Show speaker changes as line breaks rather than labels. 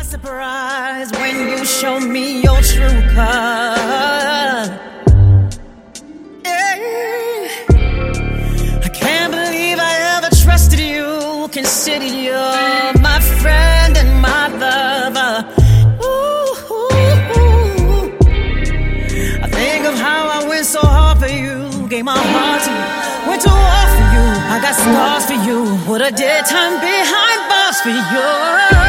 surprised when you show me your true color. I can't believe I ever trusted you. Consider you my friend and my lover. I think of how I went so hard for you, gave my heart to you, went to war for you. I got scars for you, put a dead time behind bars for you.